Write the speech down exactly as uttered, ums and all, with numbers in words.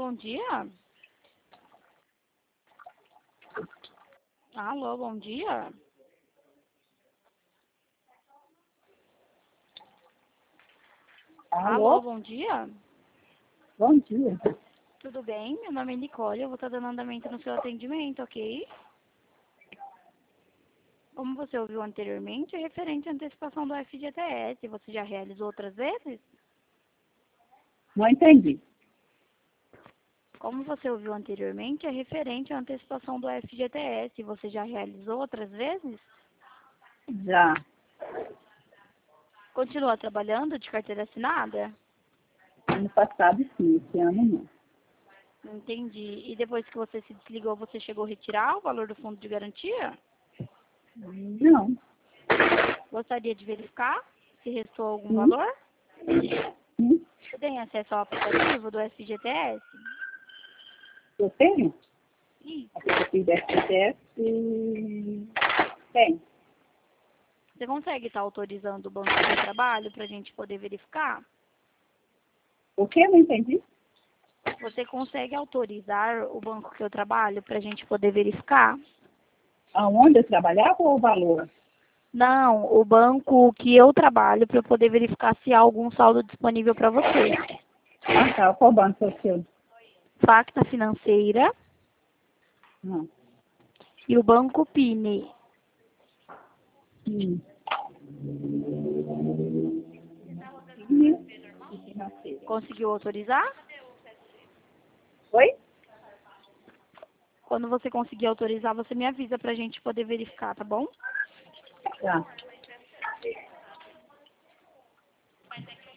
bom dia. Alô, bom dia. Alô? Alô, bom dia. Bom dia. Tudo bem? Meu nome é Nicole, eu vou estar dando andamento no seu atendimento, ok? Como você ouviu anteriormente, é referente à antecipação do F G T S. Você já realizou outras vezes? Não entendi. Como você ouviu anteriormente, é referente à antecipação do F G T S. Você já realizou outras vezes? Já. Continua trabalhando de carteira assinada? Ano passado sim, esse ano não. Entendi. E depois que você se desligou, você chegou a retirar o valor do fundo de garantia? Não. Gostaria de verificar se restou algum Sim. valor? Sim. Você tem acesso ao aplicativo do F G T S? Eu tenho? Sim. Aplicativo da F G S. Tem. Você consegue estar autorizando o banco de trabalho para a gente poder verificar? O que? Não entendi. Você consegue autorizar o banco que eu trabalho para a gente poder verificar? Aonde eu trabalhava ou o valor? Não, o banco que eu trabalho para eu poder verificar se há algum saldo disponível para você. Ah, tá. Qual banco é o seu? Facta Financeira Não. e o Banco Pini. Hum. E financeira. Conseguiu autorizar? Oi? Quando você conseguir autorizar, você me avisa para a gente poder verificar, tá bom? Tá.